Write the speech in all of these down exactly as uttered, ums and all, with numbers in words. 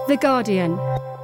The Guardian.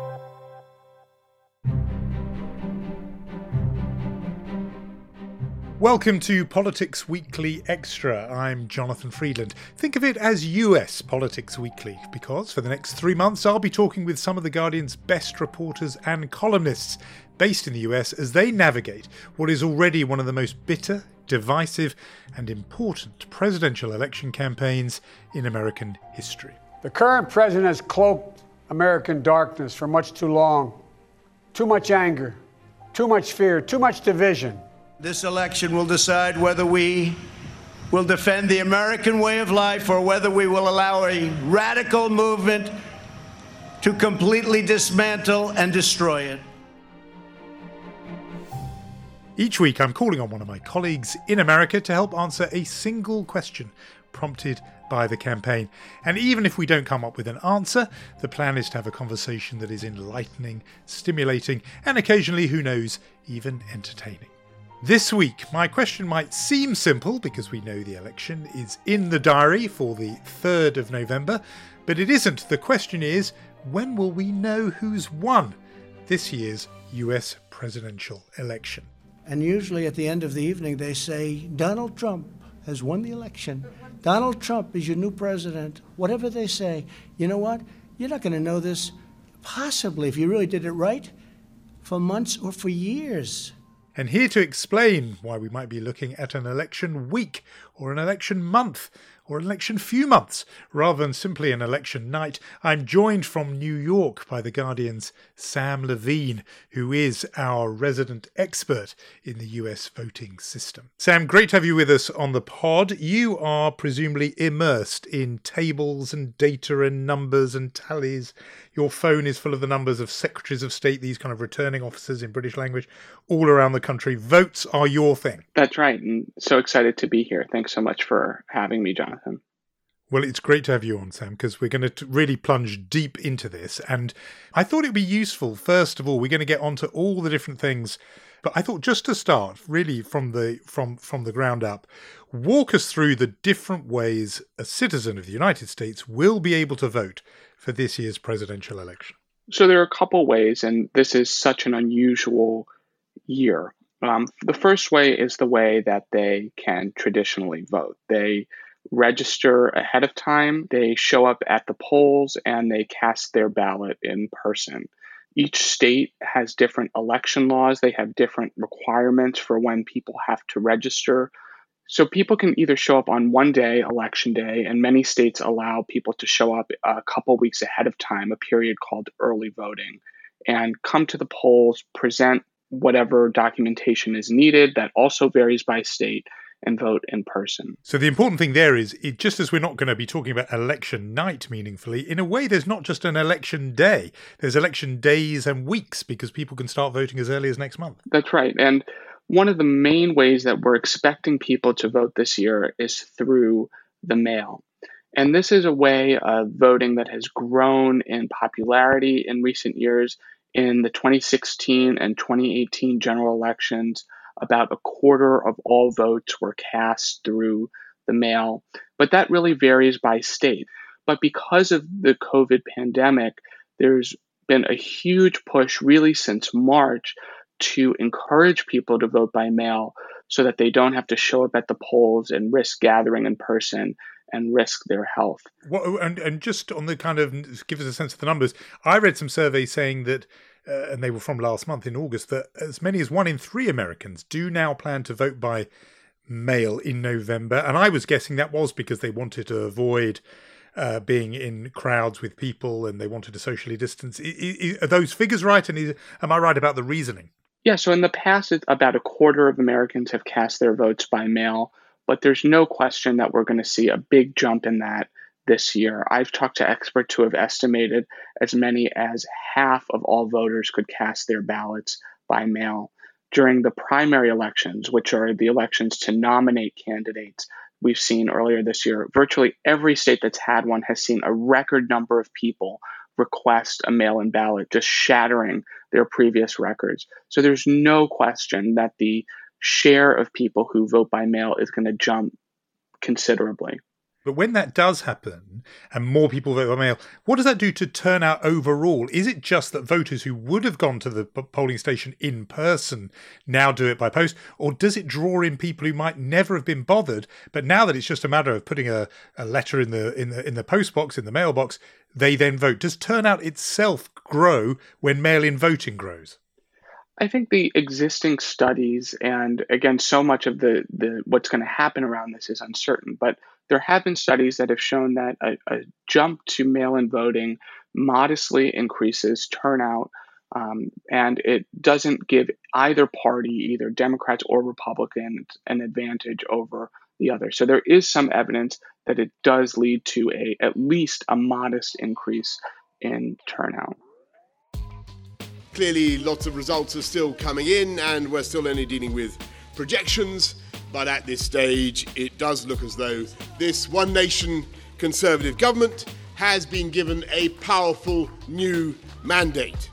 Welcome to Politics Weekly Extra. I'm Jonathan Freedland. Think of it as U S Politics Weekly, because for the next three months I'll be talking with some of The Guardian's best reporters and columnists based in the U S as they navigate what is already one of the most bitter, divisive and important presidential election campaigns in American history. The current president has cloaked American darkness for much too long. Too much anger, too much fear, too much division. This election will decide whether we will defend the American way of life or whether we will allow a radical movement to completely dismantle and destroy it. Each week I'm calling on one of my colleagues in America to help answer a single question prompted by the campaign. And even if we don't come up with an answer, the plan is to have a conversation that is enlightening, stimulating, and occasionally, who knows, even entertaining. This week, my question might seem simple because we know the election is in the diary for the third of November, but it isn't. The question is, when will we know who's won this year's U S presidential election? And usually at the end of the evening, they say, Donald Trump has won the election. Donald Trump is your new president. Whatever they say, you know what? You're not going to know this, possibly, if you really did it right, for months or for years. And here to explain why we might be looking at an election week or an election month or an election few months rather than simply an election night, I'm joined from New York by The Guardian's Sam Levine, who is our resident expert in the U S voting system. Sam, great to have you with us on the pod. You are presumably immersed in tables and data and numbers and tallies. Your phone is full of the numbers of secretaries of state, these kind of returning officers in British language, all around the country. Votes are your thing. That's right. And so excited to be here. Thanks so much for having me, Jonathan. Well, it's great to have you on, Sam, because we're going to really plunge deep into this. And I thought it would be useful, first of all, we're going to get onto all the different things. But I thought just to start, really from the from, from the ground up, walk us through the different ways a citizen of the United States will be able to vote for this year's presidential election. So there are a couple ways, and this is such an unusual year. Um, the first way is the way that they can traditionally vote. They register ahead of time, they show up at the polls, and they cast their ballot in person. Each state has different election laws. They have different requirements for when people have to register. So people can either show up on one day, election day, and many states allow people to show up a couple weeks ahead of time, a period called early voting, and come to the polls, present whatever documentation is needed. That also varies by state, and vote in person. So the important thing there is, it, just as we're not going to be talking about election night meaningfully, in a way there's not just an election day, there's election days and weeks because people can start voting as early as next month. That's right. And one of the main ways that we're expecting people to vote this year is through the mail. And this is a way of voting that has grown in popularity in recent years. In the twenty sixteen and twenty eighteen general elections, about a quarter of all votes were cast through the mail, but that really varies by state. But because of the COVID pandemic, there's been a huge push really since March to encourage people to vote by mail so that they don't have to show up at the polls and risk gathering in person and risk their health. Well, and, and just on the kind of, give us a sense of the numbers, I read some surveys saying that Uh, and they were from last month in August, that as many as one in three Americans do now plan to vote by mail in November. And I was guessing that was because they wanted to avoid uh, being in crowds with people and they wanted to socially distance. I, I, are those figures right? And is, am I right about the reasoning? Yeah, so in the past, it's about a quarter of Americans have cast their votes by mail, but there's no question that we're going to see a big jump in that this year. I've talked to experts who have estimated as many as half of all voters could cast their ballots by mail. During the primary elections, which are the elections to nominate candidates, we've seen earlier this year, virtually every state that's had one has seen a record number of people request a mail-in ballot, just shattering their previous records. So there's no question that the share of people who vote by mail is going to jump considerably. But when that does happen and more people vote by mail, what does that do to turnout overall? Is it just that voters who would have gone to the polling station in person now do it by post? Or does it draw in people who might never have been bothered, but now that it's just a matter of putting a, a letter in the in the in the post box, in the mailbox, they then vote? Does turnout itself grow when mail-in voting grows? I think the existing studies, and again, so much of the, the what's going to happen around this is uncertain, but there have been studies that have shown that a, a jump to mail-in voting modestly increases turnout, um, and it doesn't give either party, either Democrats or Republicans, an advantage over the other. So there is some evidence that it does lead to a at least a modest increase in turnout. Clearly, lots of results are still coming in, and we're still only dealing with projections. But at this stage, it does look as though this one nation Conservative government has been given a powerful new mandate.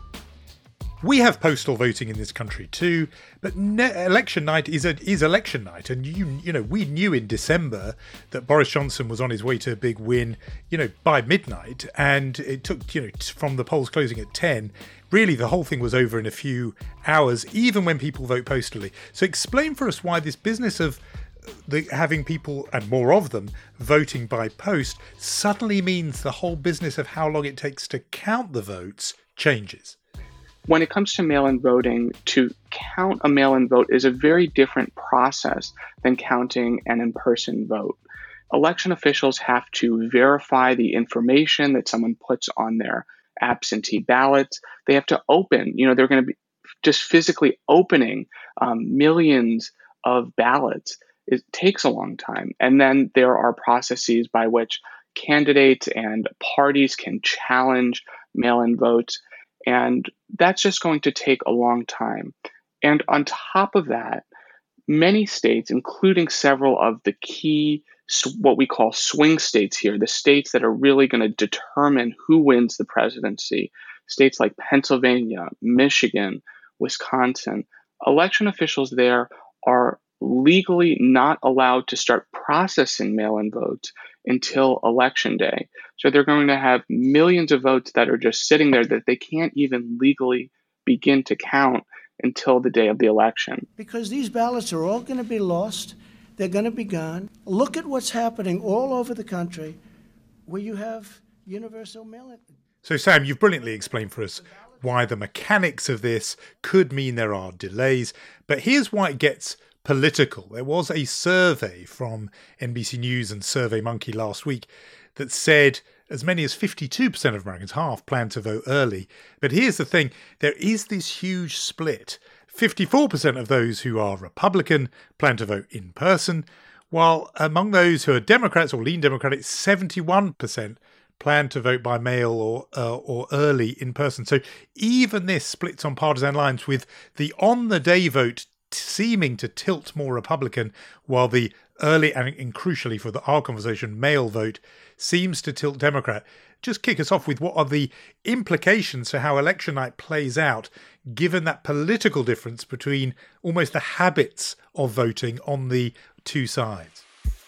We have postal voting in this country too, but ne- election night is a, is election night, and you you know we knew in December that Boris Johnson was on his way to a big win, you know, by midnight, and it took you know t- from the polls closing at ten. Really, the whole thing was over in a few hours, even when people vote postally. So, explain for us why this business of the, having people, and more of them, voting by post suddenly means the whole business of how long it takes to count the votes changes. When it comes to mail-in voting, to count a mail-in vote is a very different process than counting an in-person vote. Election officials have to verify the information that someone puts on their absentee ballots. They have to open, you know, they're going to be just physically opening um, millions of ballots. It takes a long time. And then there are processes by which candidates and parties can challenge mail-in votes. And that's just going to take a long time. And on top of that, many states, including several of the key, what we call swing states here, the states that are really going to determine who wins the presidency, states like Pennsylvania, Michigan, Wisconsin, election officials there are legally not allowed to start processing mail-in votes until election day. So they're going to have millions of votes that are just sitting there that they can't even legally begin to count until the day of the election. Because these ballots are all going to be lost. They're going to be gone. Look at what's happening all over the country where you have universal mail-in. So, Sam, you've brilliantly explained for us why the mechanics of this could mean there are delays. But here's why it gets political. There was a survey from N B C News and SurveyMonkey last week that said as many as fifty-two percent of Americans, half, plan to vote early. But here's the thing, there is this huge split. fifty-four percent of those who are Republican plan to vote in person, while among those who are Democrats or lean Democratic, seventy-one percent plan to vote by mail or uh, or early in person. So even this splits on partisan lines, with the on-the-day vote seeming to tilt more Republican, while the early and, and crucially for the, our conversation, mail vote seems to tilt Democrat. Just kick us off with what are the implications for how election night plays out, given that political difference between almost the habits of voting on the two sides?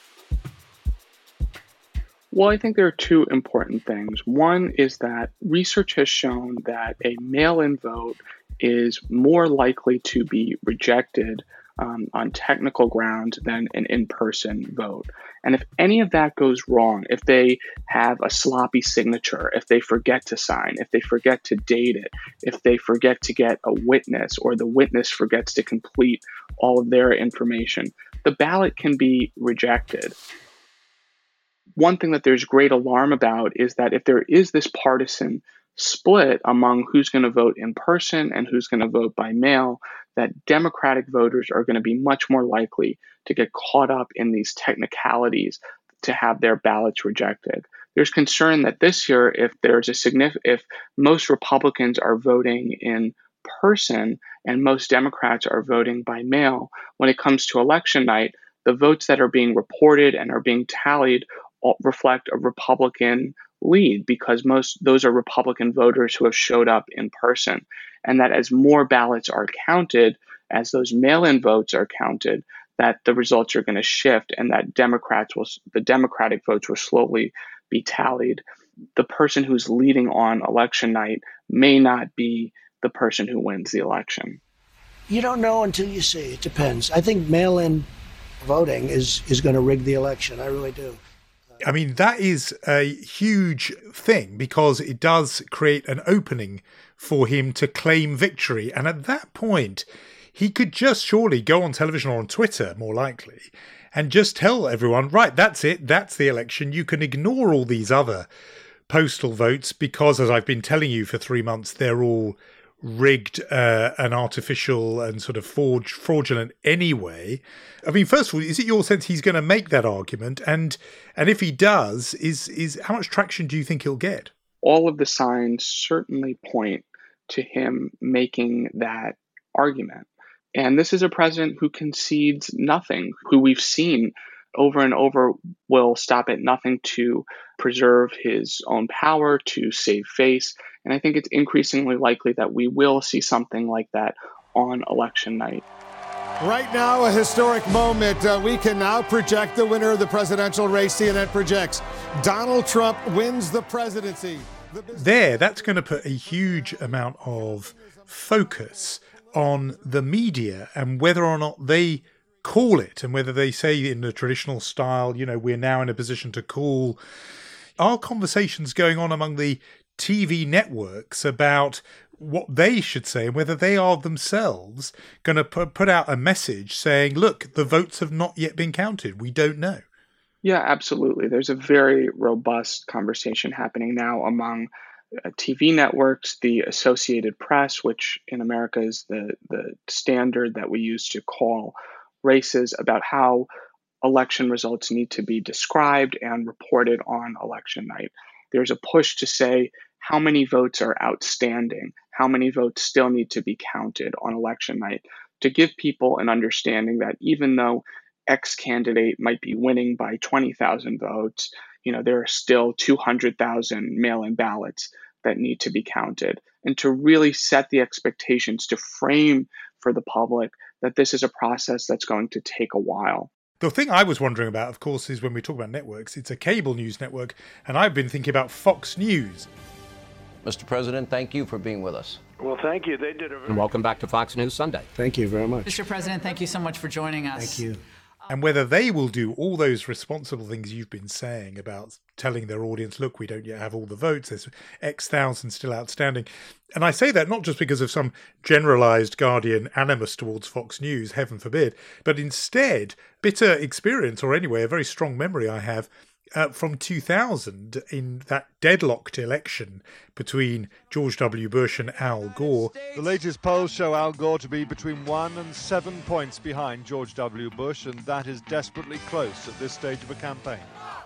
Well, I think there are two important things. One is that research has shown that a mail-in vote is more likely to be rejected um, on technical grounds than an in-person vote. And if any of that goes wrong, if they have a sloppy signature, if they forget to sign, if they forget to date it, if they forget to get a witness, or the witness forgets to complete all of their information, the ballot can be rejected. One thing that there's great alarm about is that if there is this partisan split among who's going to vote in person and who's going to vote by mail, that Democratic voters are going to be much more likely to get caught up in these technicalities to have their ballots rejected. There's concern that this year, if there's a significant, if most Republicans are voting in person and most Democrats are voting by mail, when it comes to election night, the votes that are being reported and are being tallied reflect a Republican lead, because most those are Republican voters who have showed up in person. And that as more ballots are counted, as those mail-in votes are counted, that the results are going to shift and that Democrats will, the Democratic votes will slowly be tallied. The person who's leading on election night may not be the person who wins the election. You don't know until you see. It depends. I think mail-in voting is, is going to rig the election. I really do. I mean, that is a huge thing because it does create an opening for him to claim victory. And at that point, he could just surely go on television or on Twitter, more likely, and just tell everyone, right, that's it, that's the election. You can ignore all these other postal votes because, as I've been telling you for three months, they're all rigged uh, and artificial and sort of forged, fraudulent anyway. I mean, first of all, is it your sense he's going to make that argument? And and if he does, is is how much traction do you think he'll get? All of the signs certainly point to him making that argument. And this is a president who concedes nothing, who we've seen over and over will stop at nothing to preserve his own power, to save face. And I think it's increasingly likely that we will see something like that on election night. Right now, a historic moment. Uh, we can now project the winner of the presidential race. C N N projects Donald Trump wins the presidency. The there, that's going to put a huge amount of focus on the media and whether or not they call it and whether they say in the traditional style, you know, we're now in a position to call. Are conversations going on among the T V networks about what they should say and whether they are themselves going to put out a message saying, look, the votes have not yet been counted. We don't know. Yeah, absolutely. There's a very robust conversation happening now among uh, T V networks, the Associated Press, which in America is the, the standard that we use to call races, about how election results need to be described and reported on election night. There's a push to say how many votes are outstanding, how many votes still need to be counted on election night, to give people an understanding that even though X candidate might be winning by twenty thousand votes, you know, there are still two hundred thousand mail-in ballots that need to be counted, and to really set the expectations, to frame for the public that this is a process that's going to take a while. The thing I was wondering about, of course, is when we talk about networks, it's a cable news network, and I've been thinking about Fox News. Mister President, thank you for being with us. Well, thank you. They did a very... And welcome back to Fox News Sunday. Thank you very much. Mister President, thank you so much for joining us. Thank you. And whether they will do all those responsible things you've been saying about telling their audience, look, we don't yet have all the votes, there's X thousand still outstanding. And I say that not just because of some generalized Guardian animus towards Fox News, heaven forbid, but instead bitter experience, or anyway, a very strong memory I have Uh, from two thousand in that deadlocked election between George W. Bush and Al Gore. The latest polls show Al Gore to be between one and seven points behind George W. Bush, and that is desperately close at this stage of a campaign.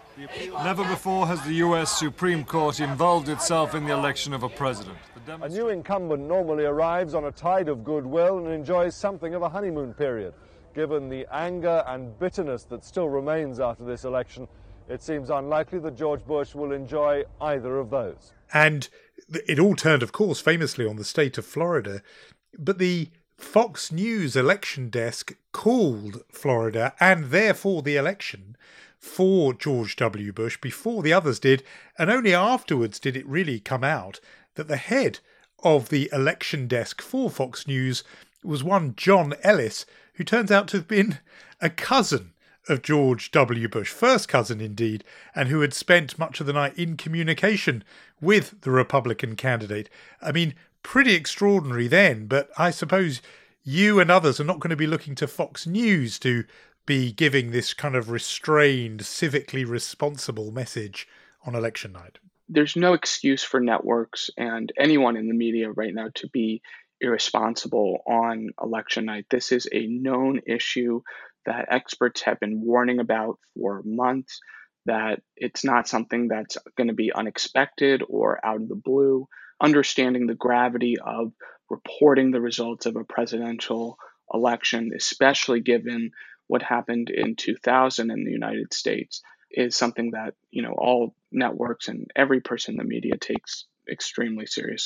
Never before has the U S Supreme Court involved itself in the election of a president. A new incumbent normally arrives on a tide of goodwill and enjoys something of a honeymoon period. Given the anger and bitterness that still remains after this election, it seems unlikely that George Bush will enjoy either of those. And it all turned, of course, famously on the state of Florida. But the Fox News election desk called Florida, and therefore the election, for George W. Bush before the others did. And only afterwards did it really come out that the head of the election desk for Fox News was one John Ellis, who turns out to have been a cousin of George W. Bush, first cousin indeed, and who had spent much of the night in communication with the Republican candidate. I mean, pretty extraordinary then, but I suppose you and others are not going to be looking to Fox News to be giving this kind of restrained, civically responsible message on election night. There's no excuse for networks and anyone in the media right now to be irresponsible on election night. This is a known issue that experts have been warning about for months, that it's not something that's going to be unexpected or out of the blue. Understanding the gravity of reporting the results of a presidential election, especially given what happened in two thousand in the United States, is something that, you know, all networks and every person in the media takes extremely seriously.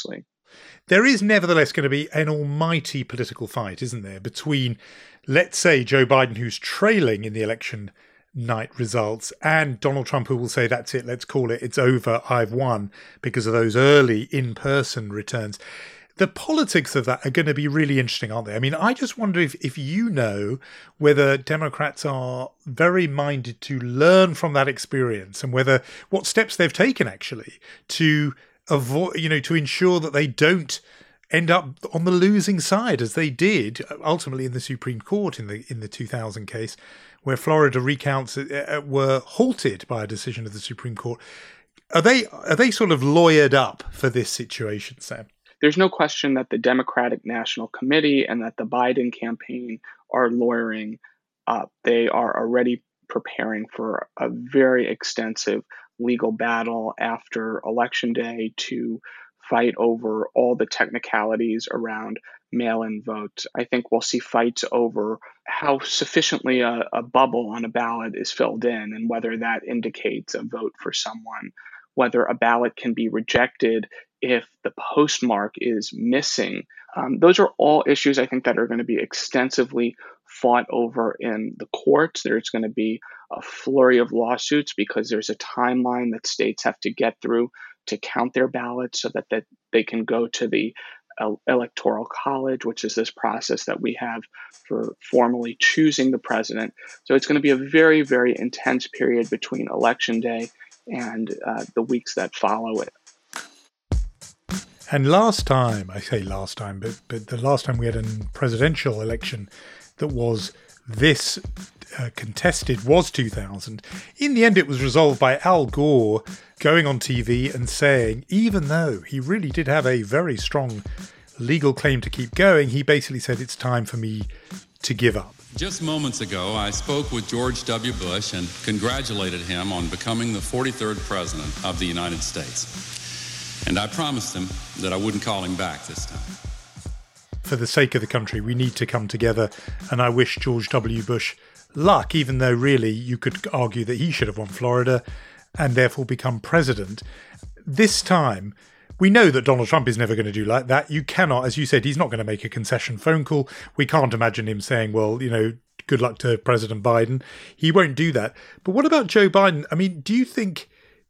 There is nevertheless going to be an almighty political fight, isn't there, between, let's say, Joe Biden, who's trailing in the election night results, and Donald Trump, who will say, that's it, let's call it, it's over, I've won, because of those early in-person returns. The politics of that are going to be really interesting, aren't they? I mean, I just wonder if, if you know whether Democrats are very minded to learn from that experience, and whether what steps they've taken, actually, to avoid, you know, to ensure that they don't end up on the losing side, as they did ultimately in the Supreme Court in the in the two thousand case, where Florida recounts were halted by a decision of the Supreme Court. Are they are they sort of lawyered up for this situation, Sam? There's no question that the Democratic National Committee and that the Biden campaign are lawyering up. They are already preparing for a very extensive legal battle after Election Day to fight over all the technicalities around mail-in votes. I think we'll see fights over how sufficiently a, a bubble on a ballot is filled in and whether that indicates a vote for someone, whether a ballot can be rejected if the postmark is missing. Um, those are all issues I think that are going to be extensively fought over in the courts. There's going to be a flurry of lawsuits because there's a timeline that states have to get through to count their ballots so that, that they can go to the uh, Electoral College, which is this process that we have for formally choosing the president. So it's going to be a very, very intense period between Election Day and uh, the weeks that follow it. And last time, I say last time, but but the last time we had a presidential election that was this uh, contested was two thousand. In the end, it was resolved by Al Gore going on T V and saying, even though he really did have a very strong legal claim to keep going, he basically said, it's time for me to give up. Just moments ago, I spoke with George W. Bush and congratulated him on becoming the forty-third president of the United States. And I promised him that I wouldn't call him back this time. For the sake of the country, we need to come together. And I wish George W. Bush luck, even though really you could argue that he should have won Florida and therefore become president. This time, we know that Donald Trump is never going to do like that. You cannot, as you said, he's not going to make a concession phone call. We can't imagine him saying, well, you know, good luck to President Biden. He won't do that. But what about Joe Biden? I mean, do you think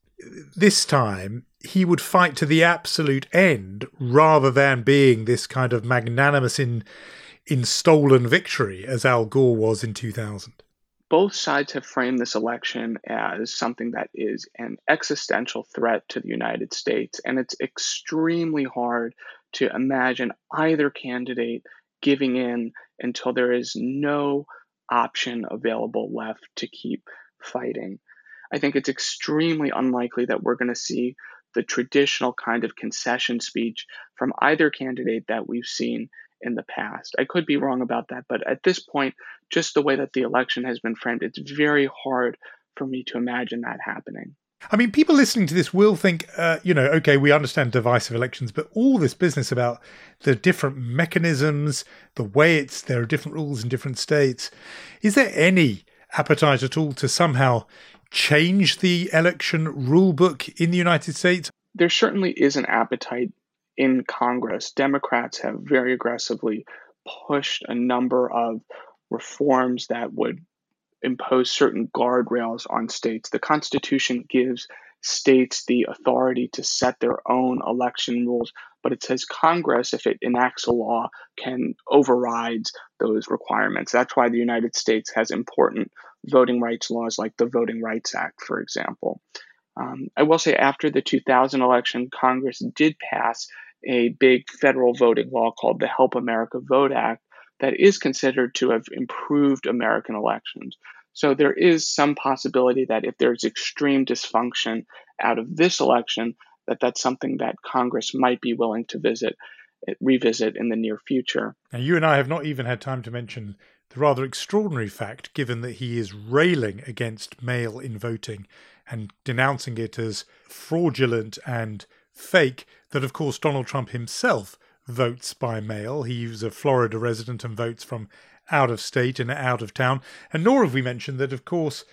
this time he would fight to the absolute end rather than being this kind of magnanimous in in stolen victory as Al Gore was in two thousand? Both sides have framed this election as something that is an existential threat to the United States, and it's extremely hard to imagine either candidate giving in until there is no option available left to keep fighting. I think it's extremely unlikely that we're going to see the traditional kind of concession speech from either candidate that we've seen in the past. I could be wrong about that, but at this point, just the way that the election has been framed, it's very hard for me to imagine that happening. I mean, people listening to this will think, uh, you know, okay, we understand divisive elections, but all this business about the different mechanisms, the way it's, there are different rules in different states. Is there any appetite at all to somehow change the election rule book in the United States? There certainly is an appetite in Congress. Democrats have very aggressively pushed a number of reforms that would impose certain guardrails on states. The Constitution gives states the authority to set their own election rules, but it says Congress, if it enacts a law, can override those requirements. That's why the United States has important voting rights laws like the Voting Rights Act, for example. Um, I will say after the two thousand election, Congress did pass a big federal voting law called the Help America Vote Act that is considered to have improved American elections. So there is some possibility that if there's extreme dysfunction out of this election, that that's something that Congress might be willing to visit, revisit in the near future. Now, you and I have not even had time to mention the rather extraordinary fact, given that he is railing against mail-in voting and denouncing it as fraudulent and fake, that, of course, Donald Trump himself votes by mail. He's a Florida resident and votes from out of state and out of town. And nor have we mentioned that, of course,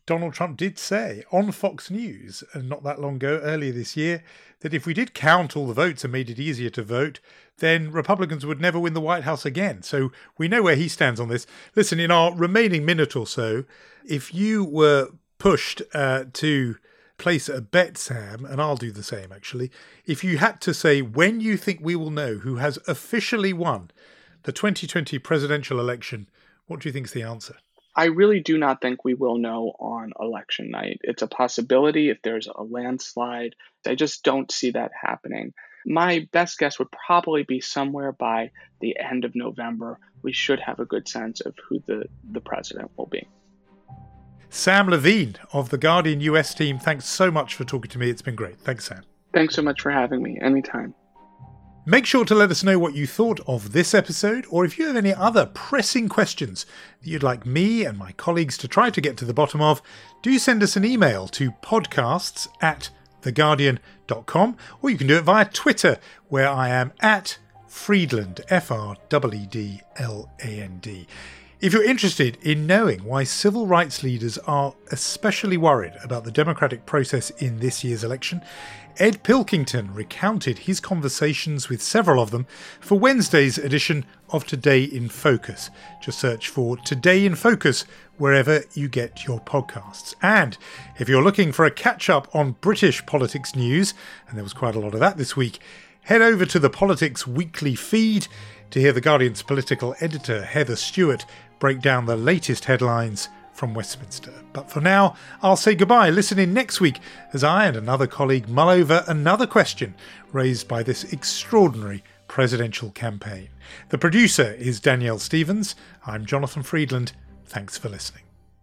Donald Trump did say on Fox News, and not that long ago, earlier this year, that if we did count all the votes and made it easier to vote, then Republicans would never win the White House again. So we know where he stands on this. Listen, in our remaining minute or so, if you were pushed uh, to place a bet, Sam, and I'll do the same actually, if you had to say when you think we will know who has officially won the twenty twenty presidential election, what do you think is the answer? I really do not think we will know on election night. It's a possibility if there's a landslide. I just don't see that happening. My best guess would probably be somewhere by the end of November. We should have a good sense of who the, the president will be. Sam Levine of the Guardian U S team, thanks so much for talking to me. It's been great. Thanks, Sam. Thanks so much for having me. Anytime. Make sure to let us know what you thought of this episode, or if you have any other pressing questions that you'd like me and my colleagues to try to get to the bottom of, do send us an email to podcasts at theguardian dot com, or you can do it via Twitter, where I am at Friedland, F R E E D L A N D. If you're interested in knowing why civil rights leaders are especially worried about the democratic process in this year's election, Ed Pilkington recounted his conversations with several of them for Wednesday's edition of Today in Focus. Just search for Today in Focus wherever you get your podcasts. And if you're looking for a catch-up on British politics news, and there was quite a lot of that this week, head over to the Politics Weekly feed to hear The Guardian's political editor Heather Stewart break down the latest headlines from Westminster. But for now, I'll say goodbye. Listen in next week as I and another colleague mull over another question raised by this extraordinary presidential campaign. The producer is Danielle Stevens. I'm Jonathan Friedland. Thanks for listening.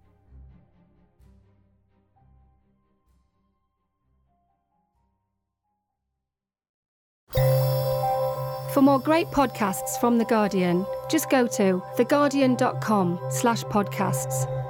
For more great podcasts from The Guardian, just go to theguardian dot com slash podcasts.